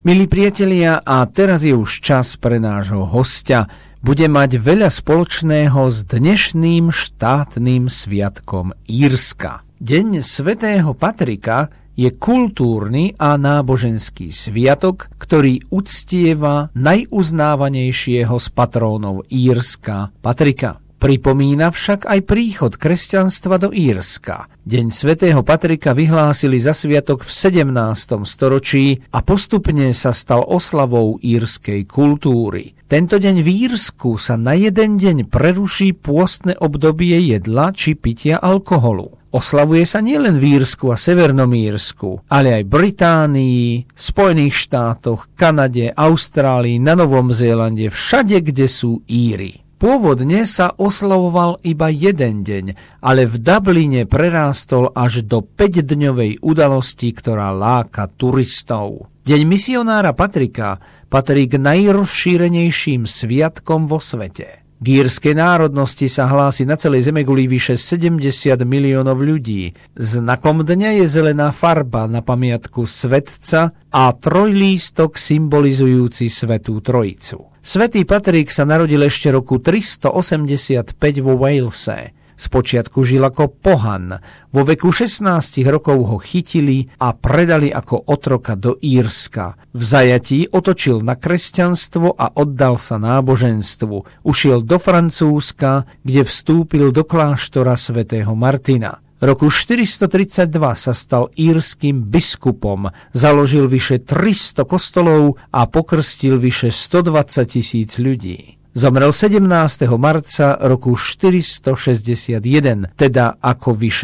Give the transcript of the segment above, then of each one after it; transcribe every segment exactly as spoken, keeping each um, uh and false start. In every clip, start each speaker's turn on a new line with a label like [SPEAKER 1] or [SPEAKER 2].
[SPEAKER 1] Milí priatelia, a teraz je už čas pre nášho hostia. Bude mať veľa spoločného s dnešným štátnym sviatkom Írska. Deň svätého Patrika je kultúrny a náboženský sviatok, ktorý uctieva najuznávanejšieho z patrónov Írska, Patrika. Pripomína však aj príchod kresťanstva do Írska. Deň svätého Patrika vyhlásili za sviatok v sedemnástom storočí a postupne sa stal oslavou írskej kultúry. Tento deň v Írsku sa na jeden deň preruší pôstne obdobie jedla či pitia alkoholu. Oslavuje sa nielen v Írsku a Severnom Írsku, ale aj Británii, Spojených štátoch, Kanade, Austrálii, na Novom Zélande, všade, kde sú Íri. Pôvodne sa oslavoval iba jeden deň, ale v Dubline prerástol až do päťdňovej udalosti, ktorá láka turistov. Deň misionára Patrika patrí k najrozšírenejším sviatkom vo svete. K írskej národnosti sa hlási na celej zemeguli vyše sedemdesiat miliónov ľudí. Znakom dňa je zelená farba na pamiatku svetca a trojlístok symbolizujúci Svätú Trojicu. Svätý Patrik sa narodil ešte roku tristoosemdesiatpäť vo Walese. Spočiatku žil ako pohan. Vo veku šestnásť rokov ho chytili a predali ako otroka do Írska. V zajatí otočil na kresťanstvo a oddal sa náboženstvu. Ušiel do Francúzska, kde vstúpil do kláštora svätého Martina. Roku štyristotridsaťdva sa stal írskym biskupom, založil vyše tristo kostolov a pokrstil vyše stodvadsať tisíc ľudí. Zomrel sedemnásteho marca roku štyristošesťdesiatjeden, teda ako vyše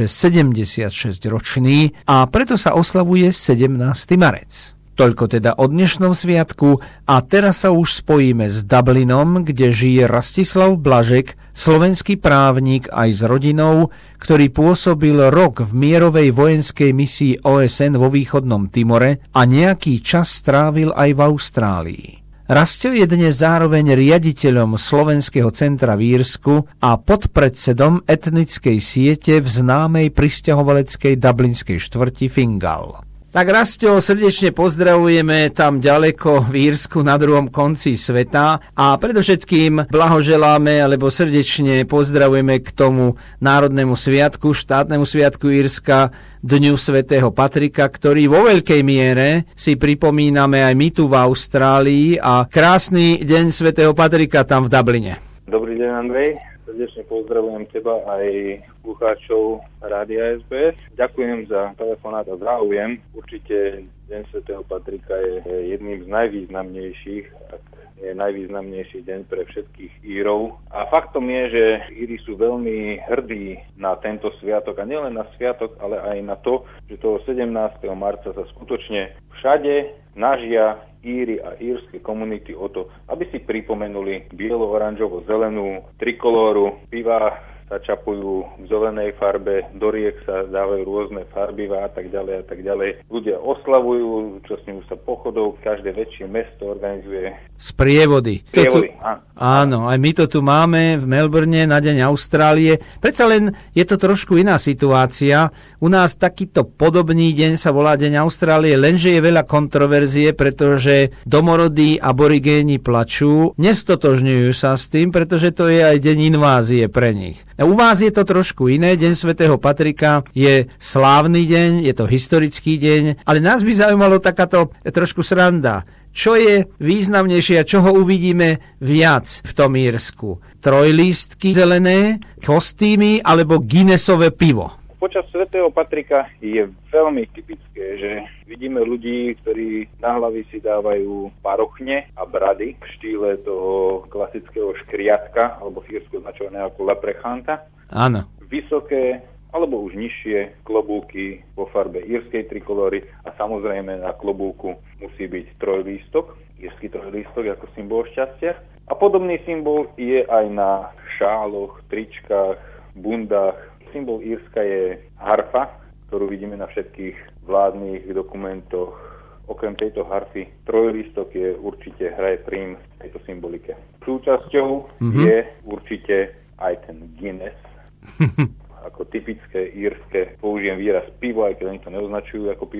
[SPEAKER 1] sedemdesiatšesťročný, a preto sa oslavuje sedemnásteho marec. Toľko teda o dnešnom sviatku a teraz sa už spojíme s Dublinom, kde žije Rastislav Blažek, slovenský právnik aj s rodinou, ktorý pôsobil rok v mierovej vojenskej misii ó es en vo východnom Timore a nejaký čas strávil aj v Austrálii. Rastio je dnes zároveň riaditeľom Slovenského centra v Írsku a podpredsedom etnickej siete v známej prisťahovaleckej dublinskej štvrti Fingal. Tak Rastio, srdečne pozdravujeme tam ďaleko v Írsku na druhom konci sveta a predovšetkým blahoželáme alebo srdečne pozdravujeme k tomu národnému sviatku, štátnemu sviatku Írska, Dňu svätého Patrika, ktorý vo veľkej miere si pripomíname aj my tu v Austrálii, a krásny deň svätého Patrika tam v Dubline.
[SPEAKER 2] Dobrý deň, Andrej. Srdečne pozdravujem teba aj slucháčov Rádia es bé es. Ďakujem za telefonát a záujem. Určite Deň svätého Patrika je jedným z najvýznamnejších, ak je najvýznamnejší deň pre všetkých Írov. A faktom je, že Íri sú veľmi hrdí na tento sviatok, a nielen na sviatok, ale aj na to, že toho sedemnásteho marca sa skutočne všade snažia Íri a írske komunity o to, aby si pripomenuli bielo-oranžovo-zelenú trikolóru. Pivá sa čapujú v zelenej farbe, do riek sa dávajú rôzne farbivá a tak ďalej a tak ďalej. Ľudia oslavujú, účastňujú sa pochodov, každé väčšie mesto organizuje
[SPEAKER 1] sprievody.
[SPEAKER 2] Sprievody,
[SPEAKER 1] tu, áno, aj my to tu máme v Melbourne na Deň Austrálie. Predsa len je to trošku iná situácia. U nás takýto podobný deň sa volá Deň Austrálie, lenže je veľa kontroverzie, pretože domorodí aborigéni plačú, nestotožňujú sa s tým, pretože to je aj deň invázie pre nich. U vás je to trošku iné. Deň svätého Patrika je slávny deň, je to historický deň, ale nás by zaujímalo takáto trošku sranda. Čo je významnejšie a čoho uvidíme viac v tom Írsku? Trojlístky zelené, kostýmy alebo Guinnessové pivo?
[SPEAKER 2] Počas svätého Patrika je veľmi typické, že vidíme ľudí, ktorí na hlavy si dávajú parochne a brady v štýle toho klasického škriatka, alebo v Írsku označované ako leprechanta.
[SPEAKER 1] Áno.
[SPEAKER 2] Vysoké alebo už nižšie klobúky vo farbe írskej trikolóry a samozrejme na klobúku musí byť trojlístok, írsky trojlístok ako symbol šťastia. A podobný symbol je aj na šáloch, tričkách, bundách. Symbol Írska je harfa, ktorú vidíme na všetkých vládnych dokumentoch. Okrem tejto harfy trojlistok je určite hraje prím v tejto symbolike. Súčasťou mm-hmm. je určite aj ten Guinness. Ako typické írske, použijem výraz pivo, aj keď oni to neoznačujú ako pivo.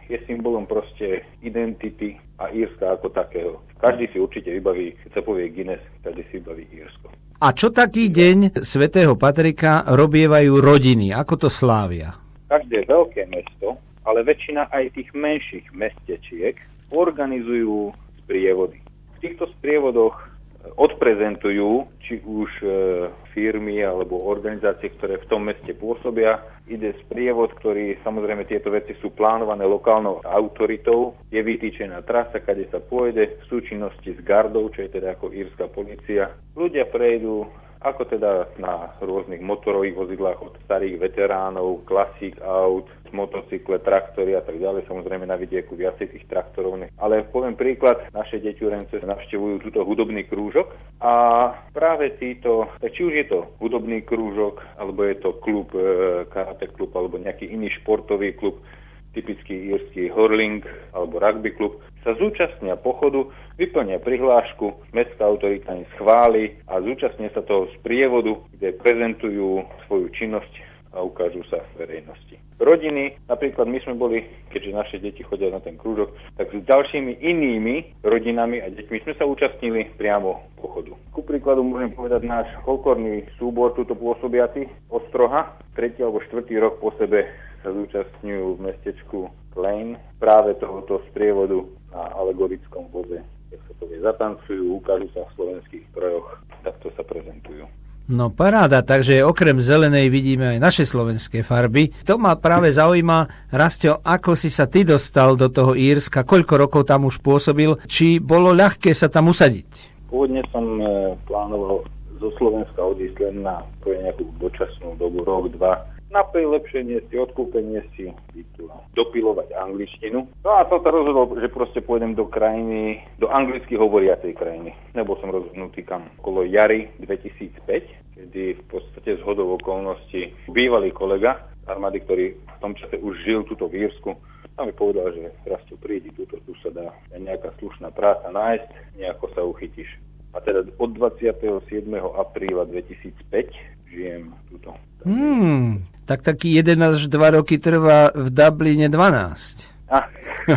[SPEAKER 2] je symbolom proste identity a Írska ako takého. Každý si určite vybaví, keď sa povie Guinness, každý si vybaví Írsko.
[SPEAKER 1] A čo taký deň svätého Patrika robievajú rodiny? Ako to slávia?
[SPEAKER 2] Každé veľké mesto, ale väčšina aj tých menších mestečiek organizujú sprievody. V týchto sprievodoch odprezentujú či už e, firmy alebo organizácie, ktoré v tom meste pôsobia. Ide sprievod, ktorý, samozrejme tieto veci sú plánované lokálnou autoritou, je vytýčená trasa, kade sa pôjde v súčinnosti s gardou, čo je teda ako írska polícia. Ľudia prejdú ako teda na rôznych motorových vozidlách od starých veteránov, klasík aut, motocykle, traktory a tak ďalej. Samozrejme na vidieku viacej tých traktorov. Ale poviem príklad, naše deťurence navštevujú túto hudobný krúžok a práve títo, či už je to hudobný krúžok, alebo je to klub, e, karate klub, alebo nejaký iný športový klub, typický írsky hurling alebo rugby klub, sa zúčastnia pochodu, vyplnia prihlášku, mestská autorita im schváli a zúčastnia sa toho sprievodu, kde prezentujú svoju činnosť a ukážu sa verejnosti. Rodiny, napríklad my sme boli, keďže naše deti chodia na ten krúžok, tak s ďalšími inými rodinami a deťmi sme sa účastnili priamo pochodu. Ku príkladu môžem povedať náš folklórny súbor, túto pôsobiaci Ostroha, tretí alebo štvrtý rok po sebe sa zúčastňujú v mestečku Klein práve tohoto sprievodu na alegorickom voze. Jak sa to vie, zatancujú, ukážu sa v slovenských krojoch, takto sa prezentujú.
[SPEAKER 1] No paráda, takže okrem zelenej vidíme aj naše slovenské farby. To ma práve zaujíma, Rastio, ako si sa ty dostal do toho Írska, koľko rokov tam už pôsobil, či bolo ľahké sa tam usadiť?
[SPEAKER 2] Pôvodne som e, plánoval zo Slovenska odísť len na nejakú dočasnú dobu, rok, dva, na prilepšenie si, odkúpenie si, dopilovať angličtinu. No a som sa rozhodol, že proste pôjdem do krajiny, do anglicky hovoriacej krajiny. Nebol som rozhodnutý kam. Okolo jary dvetisícpäť, kedy v podstate zhodou okolností bývalý kolega armády, ktorý v tom čase už žil tuto v Írsku, a mi povedal, že Rastio, prídi, tuto, tu sa dá nejaká slušná práca nájsť, nejako sa uchytíš. A teda od dvadsiateho siedmeho apríla dvetisícpäť žijem tuto.
[SPEAKER 1] Hmm, tak taký jeden až dva roky trvá v Dubline dvanásť.
[SPEAKER 2] Ah.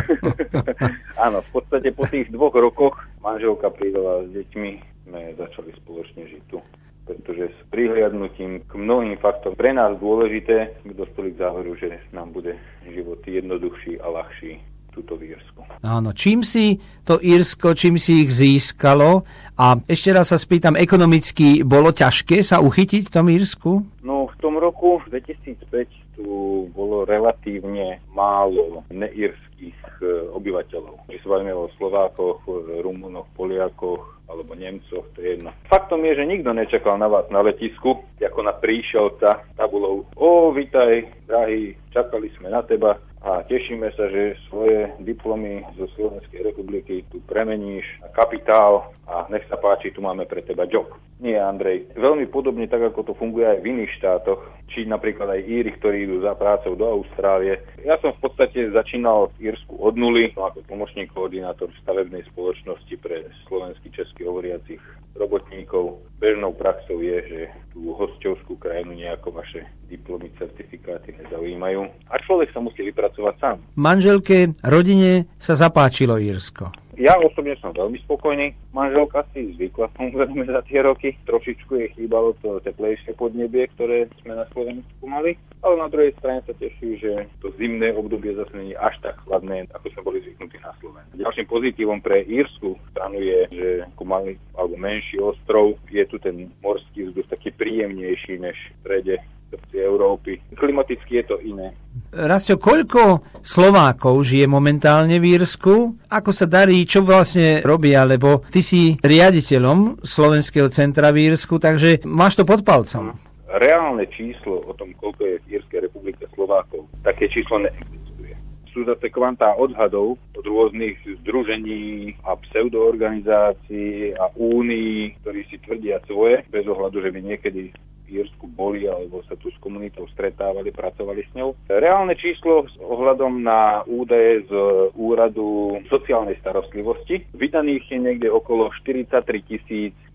[SPEAKER 2] Áno, v podstate po tých dvoch rokoch manželka pridala s deťmi, sme začali spoločne žiť tu. Pretože s prihliadnutím k mnohým faktom pre nás dôležité, sme dospeli k záveru, že nám bude život jednoduchší a ľahší tuto v Írsku.
[SPEAKER 1] Áno, čím si to Írsko, čím si ich získalo? A ešte raz sa spýtam, ekonomicky bolo ťažké sa uchytiť v tom Írsku?
[SPEAKER 2] No, v tom roku dvetisícpäť tu bolo relatívne málo neírskych obyvateľov. Či sa bavíme o Slovákoch, Rumunoch, Poliakoch alebo Nemcoch, to je jedno. Faktom je, že nikto nečakal na vás na letisku, ako na príšelca tabulou. Ó, vitaj, drahý, čakali sme na teba a tešíme sa, že svoje diplomy zo Slovenskej republiky tu premeníš na kapitál a nech sa páči, tu máme pre teba job. Nie, Andrej, veľmi podobne tak, ako to funguje aj v iných štátoch, či napríklad aj Íri, ktorí idú za prácou do Austrálie. Ja som v podstate začínal v Írsku od nuly, no ako pomocný koordinátor v stavebnej spoločnosti pre slovenský česky hovoriacich robotníkov. Bežnou praxou je, že tú hosťovskú krajinu nejako vaše diplomy, certifikáty nezaujímajú. A človek sa musí vypracovať sám.
[SPEAKER 1] Manželke, rodine sa zapáčilo Írsko.
[SPEAKER 2] Ja osobne som veľmi spokojný. Manželka si zvykla samozrejme za tie roky. Trošičku jej chýbalo to teplejšie podnebie, ktoré sme na Slovensku mali. Ale na druhej strane sa teší, že to zimné obdobie zase nie je až tak chladné, ako sme boli zvyknutí na Slovensku. Ďalším pozitívom pre írsku stranu je, že ako malý alebo menší ostrov, je tu ten morský vzduch taký príjemnejší než v strede Európy. Klimaticky je to iné.
[SPEAKER 1] Rastio, koľko Slovákov žije momentálne v Írsku? Ako sa darí, čo vlastne robia? Lebo ty si riaditeľom Slovenského centra v Írsku, takže máš to pod palcom.
[SPEAKER 2] Reálne číslo o tom, koľko je v Írskej republike Slovákov, také číslo neexistuje. Sú zase kvantá odhadov od rôznych združení a pseudoorganizácií a únií, ktorí si tvrdia svoje, bez ohľadu, že by niekedy Írsku boli alebo sa tu s komunitou stretávali, pracovali s ňou. Reálne číslo s ohľadom na údaje z úradu sociálnej starostlivosti vydaných je niekde okolo štyridsaťtri tisíc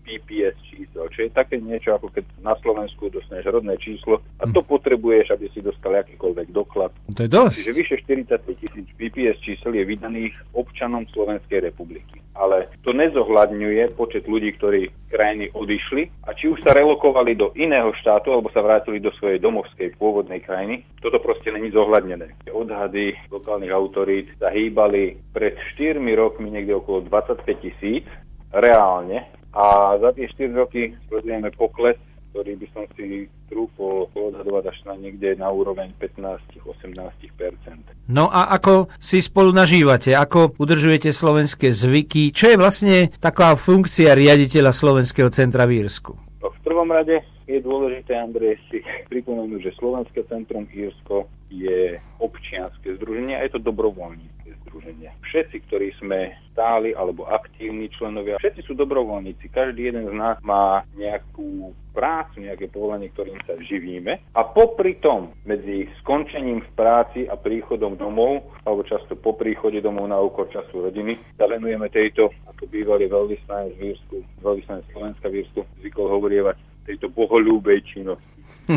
[SPEAKER 2] pé pé es čísel, čo je také niečo, ako keď na Slovensku dostaneš rodné číslo a to potrebuješ, aby si dostal akýkoľvek doklad.
[SPEAKER 1] To je dosť.
[SPEAKER 2] Čiže vyše štyridsaťpäť tisíc pé pé es čísel je vydaných občanom Slovenskej republiky. Ale to nezohľadňuje počet ľudí, ktorí krajiny odišli a či už sa relokovali do iného štátu alebo sa vrátili do svojej domovskej pôvodnej krajiny. Toto proste není zohľadnené. Odhady lokálnych autorít sa hýbali pred štyrmi rokmi niekde okolo dvadsaťpäť tisíc reálne a za tie štyri roky sledujeme pokles, ktorý by som si trúfol odhadovať až na niekde na úroveň pätnásť až osemnásť percent.
[SPEAKER 1] No a ako si spolu nažívate? Ako udržujete slovenské zvyky? Čo je vlastne taká funkcia riaditeľa Slovenského centra v Írsku?
[SPEAKER 2] No, v prvom rade je dôležité, Andrej, si pripomenúť, že Slovenské centrum Írsko je občianske združenie a je to dobrovoľnícke združenie. Všetci, ktorí sme stáli alebo aktívni členovia, všetci sú dobrovoľníci. Každý jeden z nás má nejakú prácu, nejaké povolanie, ktorým sa živíme. A popri tom, medzi skončením v práci a príchodom domov, alebo často po príchode domov na úkor času rodiny, sa venujeme tejto, ako bývalý veľvyslanec v Írsku, veľvyslanec Slovenska v Írsku zvykol hovorievať, tejto bohoľúbej činnosti.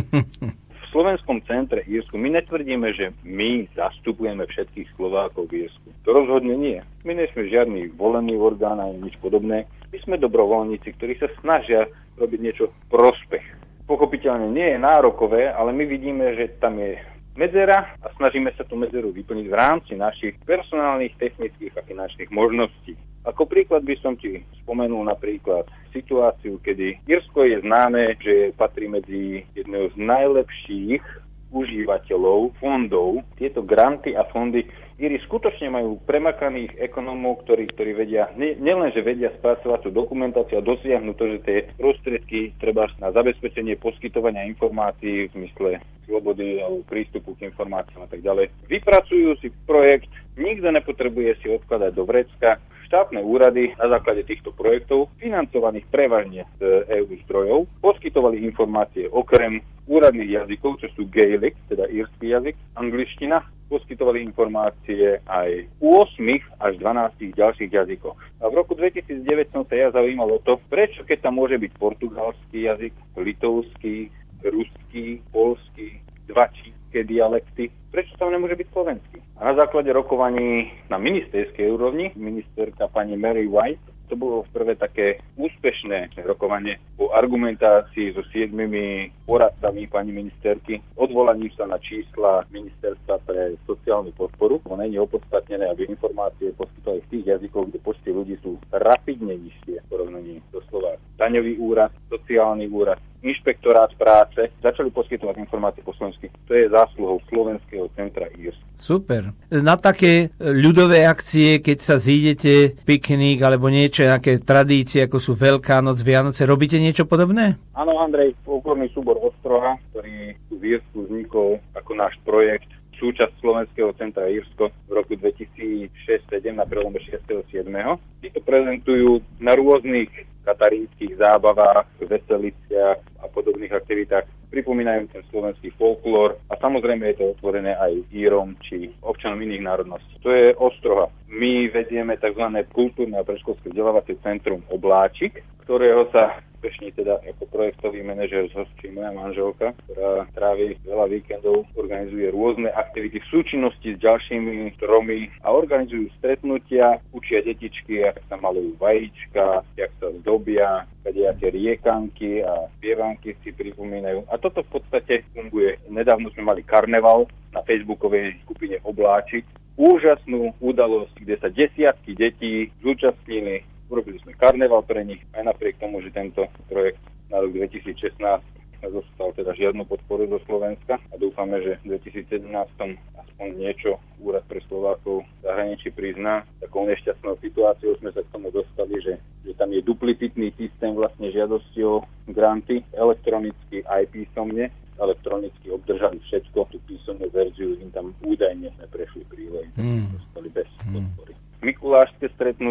[SPEAKER 2] V Slovenskom centre Írsku my netvrdíme, že my zastupujeme všetkých Slovákov v Írsku. To rozhodne nie. My nie sme žiadny volený orgán ani nič podobné. My sme dobrovoľníci, ktorí sa snažia robiť niečo v prospech. Pochopiteľne nie je nárokové, ale my vidíme, že tam je medzera a snažíme sa tú medzeru vyplniť v rámci našich personálnych, technických a finančných možností. Ako príklad by som ti spomenul napríklad situáciu, kedy Írsko je známe, že patrí medzi jedného z najlepších užívateľov fondov. Tieto granty a fondy Íri skutočne majú premakaných ekonómov, ktorí, ktorí vedia, ne, nielenže vedia spracovať tú dokumentáciu a dosiahnuť to, že tie prostriedky treba na zabezpečenie poskytovania informácií v zmysle slobody alebo prístupu k informáciám a tak ďalej. Vypracujú si projekt, nikto nepotrebuje si odkladať do vrecka. Štátne úrady na základe týchto projektov, financovaných prevažne z é ú zdrojov, poskytovali informácie okrem úradných jazykov, čo sú Gaelic, teda írsky jazyk, angličtina, poskytovali informácie aj u osem až dvanásť ďalších jazykov. A v roku dvetisícdeväť som sa ja zaujímal o to, prečo keď tam môže byť portugalský jazyk, litovský, ruský, poľský, dva čínske dialekty, prečo tam nemôže byť slovenský? A na základe rokovaní na ministerskej úrovni, ministerka pani Mary White, to bolo prvé také úspešné rokovanie po argumentácii so siedmimi poradcami pani ministerky, odvolaním sa na čísla ministerstva pre sociálnu podporu. Ono nie je opodstatnené, aby informácie poskytovali v tých jazykoch, kde počty ľudí sú rapidne nižšie v porovnaní do Slovákov. Daňový úrad, sociálny úrad, inšpektorát práce začali poskytovať informácie po slovensky. To je zásluhou Slovenského centra Írska.
[SPEAKER 1] Super. Na také ľudové akcie, keď sa zídete, piknik alebo niečo, nejaké tradície, ako sú Veľká noc, Vianoce, robíte niečo podobné?
[SPEAKER 2] Áno, Andrej, folklórny súbor Ostroha, ktorý tu v Írsku vznikol ako náš projekt, súčasť Slovenského centra Írsko v roku dvetisícšesť sedem na prelome šiesteho siedmeho Títo prezentujú na rôznych katarínskych zábavách, veseliciach a podobných aktivitách. Pripomínajú ten slovenský folklór a samozrejme je to otvorené aj Írom či občanom iných národností. To je Ostroha. My vedieme tzv. Kultúrne a predškolské vzdelávacie centrum Obláčik, ktorého sa úspešne teda ako projektový manažer zhostí moja manželka, ktorá trávi veľa víkendov, organizuje rôzne aktivity v súčinnosti s ďalšími tromi a organizujú stretnutia, učia detičky, jak sa malujú vajíčka, jak sa zdobia, kadejaké riekanky a spievanky si pripomínajú. A toto v podstate funguje. Nedávno sme mali karneval na facebookovej skupine Obláčik. Úžasnú udalosť, kde sa desiatky detí zúčastnili. Urobili sme karneval pre nich, aj napriek tomu, že tento projekt na rok dvetisícšestnásť nedostal teda žiadnu podporu zo Slovenska a dúfame, že v dvetisícsedemnásť aspoň niečo Úrad pre Slovákov v zahraničí prizná. Takou nešťastnou situáciou sme sa k tomu dostali, že, že tam je duplicitný systém vlastne žiadosti o granty, elektronicky aj písomne. Elektronicky obdržali všetko, tú písomnú verziu im tam údajne neprešli prílohy, mm. dostali bez podpory. Mikulášske stretnutie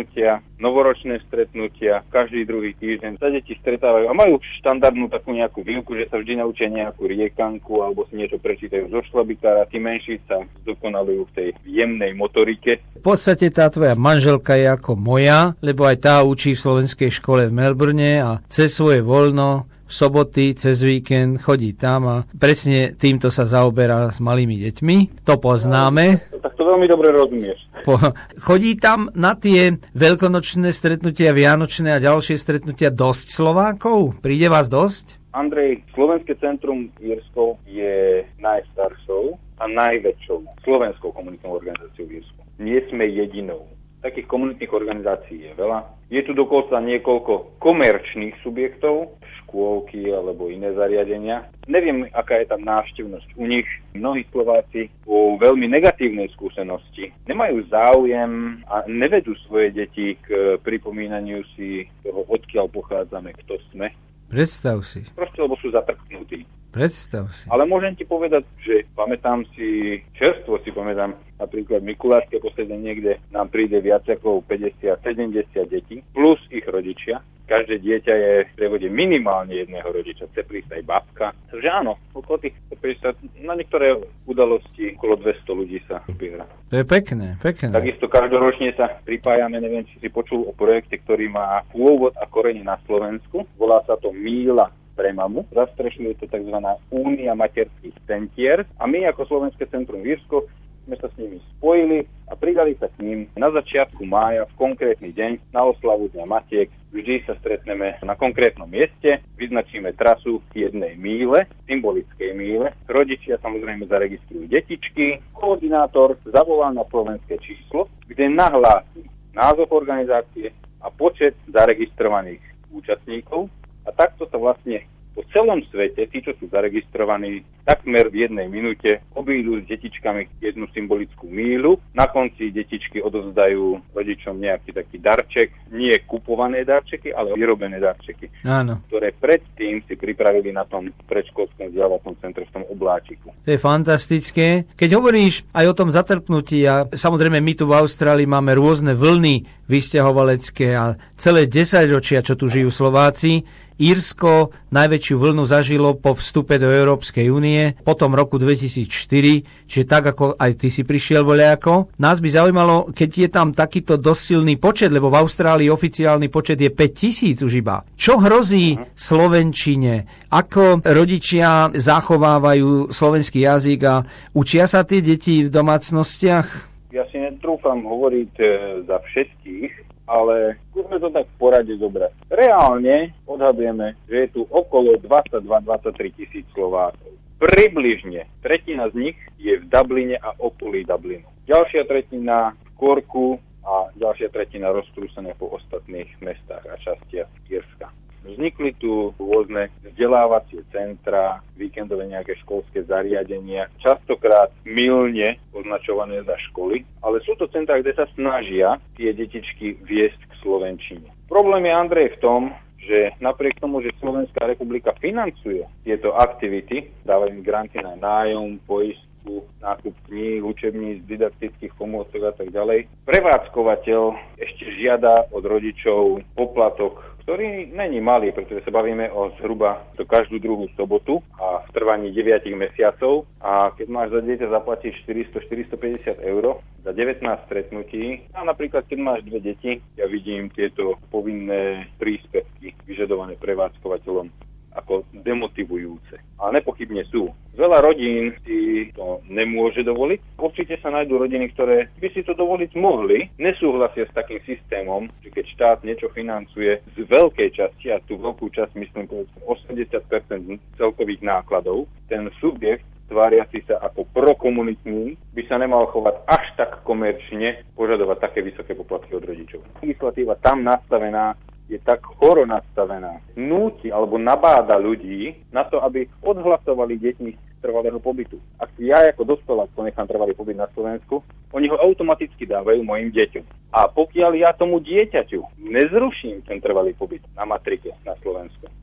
[SPEAKER 2] stretnutia, novoročné stretnutia, každý druhý týždeň sa deti stretávajú a majú štandardnú takú nejakú výuku, že sa vždy naučia nejakú riekanku alebo si niečo prečítajú zo šlabikára, tí menší sa zdokonalujú v tej jemnej motorike.
[SPEAKER 1] V podstate tá tvoja manželka je ako moja, lebo aj tá učí v slovenskej škole v Melbourne a cez svoje voľno v soboty, cez víkend chodí tam a presne týmto sa zaoberá s malými deťmi. To poznáme.
[SPEAKER 2] No, tak to veľmi dobre rozumieš.
[SPEAKER 1] Po, chodí tam na tie veľkonočné stretnutia, vianočné a ďalšie stretnutia dosť Slovákov? Príde vás dosť?
[SPEAKER 2] Andrej, Slovenské centrum Írsko je najstaršou a najväčšou slovenskou komunitnou organizáciou v Írsku. Nie sme jedinou. Takých komunitných organizácií je veľa. Je tu dokonca niekoľko komerčných subjektov, škôlky alebo iné zariadenia. Neviem, aká je tam návštevnosť u nich. Mnohí Slováci po veľmi negatívnej skúsenosti nemajú záujem a nevedú svoje deti k pripomínaniu si toho, odkiaľ pochádzame, kto sme.
[SPEAKER 1] Predstav si.
[SPEAKER 2] Proste, lebo sú zatrknutí.
[SPEAKER 1] Predstav si.
[SPEAKER 2] Ale môžem ti povedať, že pamätám si, čerstvo si pamätám, napríklad Mikulášske posedenie, kde nám príde viac ako päťdesiat sedemdesiat detí, plus ich rodičia. Každé dieťa je v prievode minimálne jedného rodiča, chce prísť aj babka. Takže áno, okolo tých päťdesiat, na niektoré udalosti okolo dvesto ľudí sa zbiera.
[SPEAKER 1] To je pekné, pekné.
[SPEAKER 2] Takisto každoročne sa pripájame, neviem, či si počul o projekte, ktorý má pôvod a korene na Slovensku. Volá sa to Míla pre mamu. Zastrešuje to tzv. Únia materských centier a my ako Slovenské centrum Írsko sme sa s nimi spojili a pridali sa k ním na začiatku mája v konkrétny deň na oslavu Dňa Matiek. Vždy sa stretneme na konkrétnom mieste, vyznačíme trasu jednej míle, symbolickej míle. Rodičia samozrejme zaregistrujú detičky, koordinátor zavolá na slovenské číslo, kde nahlási názov organizácie a počet zaregistrovaných účastníkov. A takto sa vlastne po celom svete, tí, čo sú zaregistrovaní, takmer v jednej minúte obídu s detičkami jednu symbolickú míľu. Na konci detičky odovzdajú rodičom nejaký taký darček, nie kupované darčeky, ale vyrobené darčeky,
[SPEAKER 1] áno,
[SPEAKER 2] ktoré predtým si pripravili na tom predškolskom vzdelávacom centre v tom obláčiku.
[SPEAKER 1] To je fantastické. Keď hovoríš aj o tom zatrpnutí, a samozrejme my tu v Austrálii máme rôzne vlny vysťahovalecké a celé desaťročia, čo tu žijú Slováci. Írsko najväčšiu vlnu zažilo po vstupe do Európskej únie po tom roku dvetisícštyri, čiže tak, ako aj ty si prišiel voľako. Nás by zaujímalo, keď je tam takýto dosť silný počet, lebo v Austrálii oficiálny počet je päťtisíc už iba. Čo hrozí slovenčine? Ako rodičia zachovávajú slovenský jazyk a učia sa tie deti v domácnostiach?
[SPEAKER 2] Ja si netrúfam hovoriť e, za všetkých, ale skúsme to tak v porade zobrať. Reálne odhadujeme, že je tu okolo dvadsaťdva až dvadsaťtri tisíc Slovákov. Približne tretina z nich je v Dubline a okolí Dublinu. Ďalšia tretina v Corku a ďalšia tretina roztrúsené po ostatných mestách a častiach Írska. Vznikli tu rôzne vzdelávacie centra, víkendové nejaké školské zariadenia, častokrát mylne označované za školy, ale sú to centra, kde sa snažia tie detičky viesť k slovenčine. Problém je, Andrej, v tom, že napriek tomu, že Slovenská republika financuje tieto aktivity, dávajú im granty na nájom, poistku, nákup kníh, učebníc, didaktických pomôcok a tak ďalej, prevádzkovateľ ešte žiada od rodičov poplatok, ktorý není malý, pretože sa bavíme o zhruba to každú druhú sobotu a v trvaní deviatich mesiacov. A keď máš za dieťa zaplatiť štyristo až štyristopäťdesiat eur za devätnásť stretnutí, a napríklad keď máš dve deti, ja vidím tieto povinné príspevky vyžadované prevádzkovateľom ako demotivujúce. A nepochybne sú. Veľa rodín si to nemôže dovoliť. Určite sa nájdú rodiny, ktoré by si to dovoliť mohli. Nesúhlasia s takým systémom, že keď štát niečo financuje z veľkej časti, a tú veľkú časť myslím osemdesiat percent celkových nákladov, ten subjekt tváriaci sa ako prokomunitný by sa nemal chovať až tak komerčne, požadovať také vysoké poplatky od rodičov. Legislatíva tam nastavená je tak choro nastavená, núti alebo nabáda ľudí na to, aby odhlasovali deti z trvalého pobytu. Ak ja ako dospelák ponechám trvalý pobyt na Slovensku, oni ho automaticky dávajú mojim deťom. A pokiaľ ja tomu dieťaťu nezruším ten trvalý pobyt na matrike na Slovensku,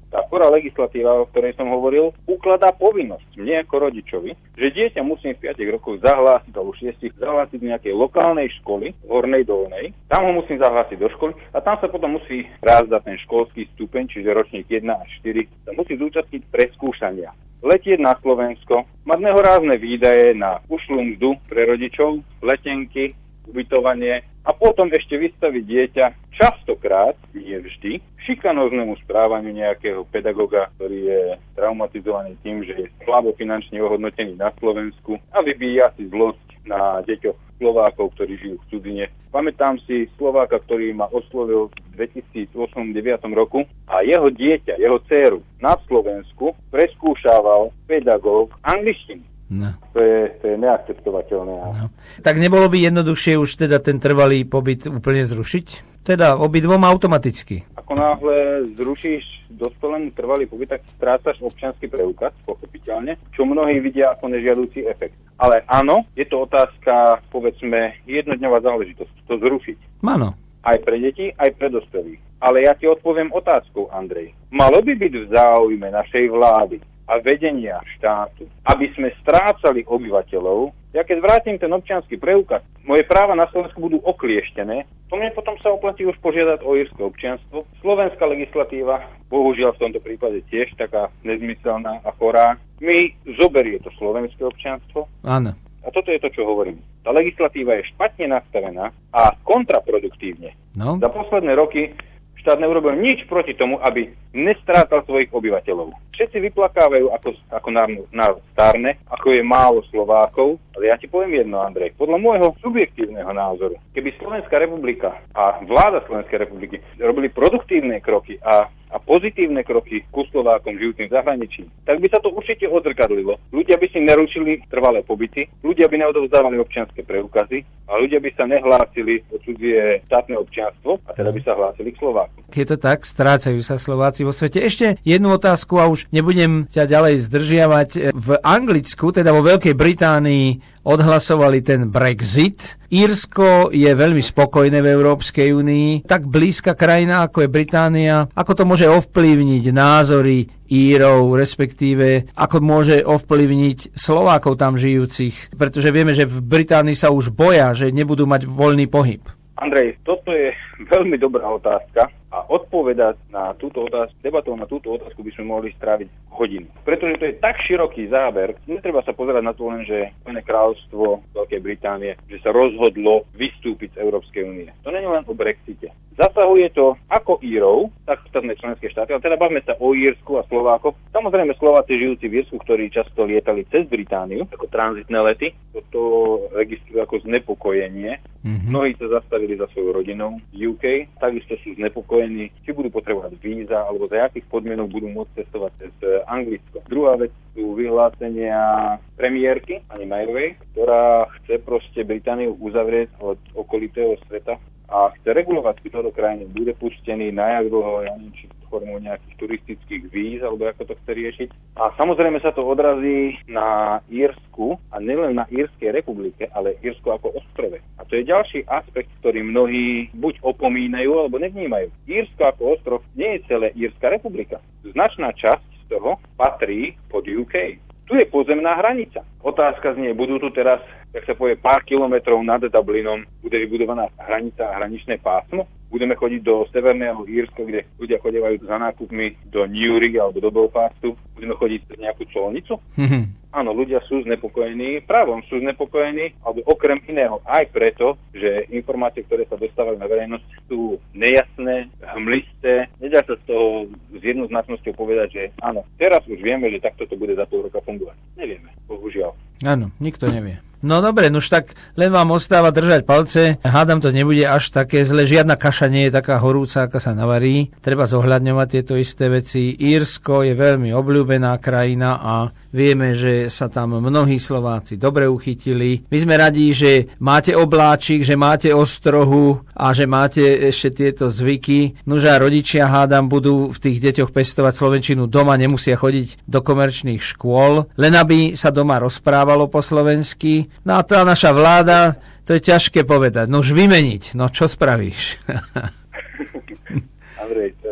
[SPEAKER 2] Tá prvá legislatíva, o ktorej som hovoril, ukladá povinnosť mne ako rodičovi, že dieťa musím v piatich rokoch zahlásiť, alebo šiestich zahlásiť do nejakej lokálnej školy, hornej dolnej. Tam ho musím zahlásiť do školy a tam sa potom musí raz za ten školský stupeň, čiže ročník jeden až štyri, sa musí zúčastniť preskúšania. Letieť na Slovensko, mať nehorázne výdaje na ušlú mzdu pre rodičov, letenky, ubytovanie a potom ešte vystaviť dieťa častokrát, nie vždy, šikanóznemu správaniu nejakého pedagoga, ktorý je traumatizovaný tým, že je slabo finančne ohodnotený na Slovensku a vybíja si zlosť na deťoch Slovákov, ktorí žijú v cudzine. Pamätám si Slováka, ktorý ma oslovil v dvetisícosem deviatom roku a jeho dieťa, jeho dcéru na Slovensku preskúšával pedagóg angličtiny. No. To je, to je neakceptovateľné.
[SPEAKER 1] No. Tak nebolo by jednoduchšie už teda ten trvalý pobyt úplne zrušiť? Teda obidvom automaticky.
[SPEAKER 2] Ako náhle zrušíš dospelému trvalý pobyt, tak strácaš občiansky preukaz, pochopiteľne, čo mnohí vidia ako nežiaducí efekt. Ale áno, je to otázka, povedzme, jednodňová záležitosť, to zrušiť.
[SPEAKER 1] Áno.
[SPEAKER 2] Aj pre deti, aj pre dospelých. Ale ja ti odpoviem otázkou, Andrej. Malo by byť v záujme našej vlády a vedenia štátu, aby sme strácali obyvateľov. Ja keď vrátim ten občiansky preukaz, moje práva na Slovensku budú oklieštené, to mne potom sa oplatí už požiadať o írske občianstvo. Slovenská legislatíva, bohužiaľ v tomto prípade tiež taká nezmyselná a chorá, mi zoberie to slovenské občianstvo.
[SPEAKER 1] Áno.
[SPEAKER 2] A toto je to, čo hovorím. Tá legislatíva je špatne nastavená a kontraproduktívne. No. Za posledné roky štát neurobil nič proti tomu, aby nestrácal svojich obyvateľov. Všetci vyplakávajú, ako, ako národ stárne, ako je málo Slovákov, ale ja ti poviem jedno, Andrej. Podľa môjho subjektívneho názoru, keby Slovenská republika a vláda Slovenskej republiky robili produktívne kroky a, a pozitívne kroky ku Slovákom žijúcim v zahraničí, tak by sa to určite odzrkadlilo. Ľudia by si nerušili trvalé pobyty, ľudia by neodovzdávali občianske preukazy a ľudia by sa nehlásili o cudzie štátne občianstvo a teda by sa hlásili k Slovákom.
[SPEAKER 1] Je to tak, strácajú sa Slováci vo svete. Ešte jednu otázku a už nebudem ťa ďalej zdržiavať. V Anglicku, teda vo Veľkej Británii, odhlasovali ten Brexit. Írsko je veľmi spokojné v Európskej únii. Tak blízka krajina, ako je Británia, ako to môže ovplyvniť názory Írov, respektíve ako môže ovplyvniť Slovákov tam žijúcich. Pretože vieme, že v Británii sa už boja, že nebudú mať voľný pohyb.
[SPEAKER 2] Andrej, toto je veľmi dobrá otázka a odpovedať na túto otázku, debatou na túto otázku by sme mohli stráviť hodinu. Pretože to je tak široký záber, netreba sa pozerať na to len, že Spojené kráľovstvo Veľkej Británie, že sa rozhodlo vystúpiť z Európskej únie. To nie je len o Brexite. Zasahuje to ako Írov, tak ostatné členské štáty, ale teda bavme sa o Írsku a Slovákoch. Samozrejme Slováci žijúci v Írsku, ktorí často lietali cez Britániu, ako tranzitné lety, toto registrujú ako znepokojenie. Mm-hmm. Mnohí sa zastavili za svojou rodinou v ú ká, takisto sú znepokojení, či budú potrebovať víza, alebo za akých podmienok budú môcť cestovať cez Anglicko. Druhá vec sú vyhlásenia premiérky, pani Mayovej, ktorá chce proste Britániu uzavrieť od okolitého sveta a chce regulovať, kto do krajiny bude pustený, na jak dlho, ja neviem, či formou nejakých turistických víz, alebo ako to chce riešiť. A samozrejme sa to odrazí na Írsku, a nielen na Írskej republike, ale Írsko ako ostrove. A to je ďalší aspekt, ktorý mnohí buď opomínajú, alebo nevnímajú. Írsko ako ostrov nie je celé Írska republika. Značná časť z toho patrí pod ú ká. Tu je pozemná hranica. Otázka znie, budú tu teraz, tak sa povie, pár kilometrov nad Dublinom, bude vybudovaná hranica a hraničné pásmo? Budeme chodiť do Severného Írska, kde ľudia chodievajú za nákupmi do Newry alebo do Belfastu? Budeme chodiť cez nejakú colnicu? Mm-hmm. Áno, ľudia sú znepokojení, právom sú znepokojení, alebo okrem iného aj preto, že informácie, ktoré sa dostávajú na verejnosť, sú nejasné, hmlisté. Nedá sa z toho s jednoznačnosťou povedať, že áno, teraz už vieme, že takto to bude za pol roka fungovať. Nevieme, bohužiaľ.
[SPEAKER 1] Áno, nikto nevie. No dobre, no už tak len vám ostáva držať palce. Hádam, to nebude až také zle. Žiadna kaša nie je taká horúca, aká sa navarí. Treba zohľadňovať tieto isté veci. Írsko je veľmi obľúbená krajina a vieme, že sa tam mnohí Slováci dobre uchytili. My sme radi, že máte obláčik, že máte ostrohu a že máte ešte tieto zvyky. Nože a rodičia, hádam, budú v tých deťoch pestovať slovenčinu doma, nemusia chodiť do komerčných škôl, len aby sa doma rozprávalo po slovensky. No a tá naša vláda, to je ťažké povedať. No už vymeniť, no čo spravíš?
[SPEAKER 2] Andrej, to je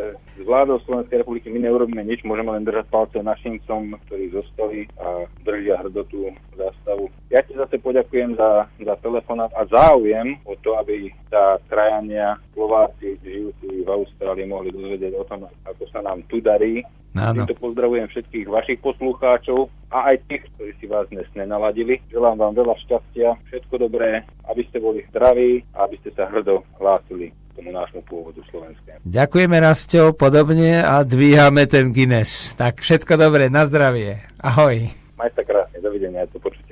[SPEAKER 2] vládou Slovenskej republiky my neurobíme nič, môžeme len držať palce našincom, ktorí zostali a držia hrdotu zástavu. Ja ti zase poďakujem za, za telefonát a záujem o to, aby sa krajania, Slováci, žijúci v Austrálii mohli dozvedieť o tom, ako sa nám tu darí. Týmto pozdravujem všetkých vašich poslucháčov a aj tých, ktorí si vás dnes nenaladili. Želám vám veľa šťastia, všetko dobré, aby ste boli zdraví a aby ste sa hrdo hlásili tomu nášmu pôvodu slovenskému.
[SPEAKER 1] Ďakujeme, Rastio, podobne a dvíhame ten Guinness. Tak všetko dobré, na zdravie. Ahoj.
[SPEAKER 2] Maj sa krásne, dovidenia, to počuť.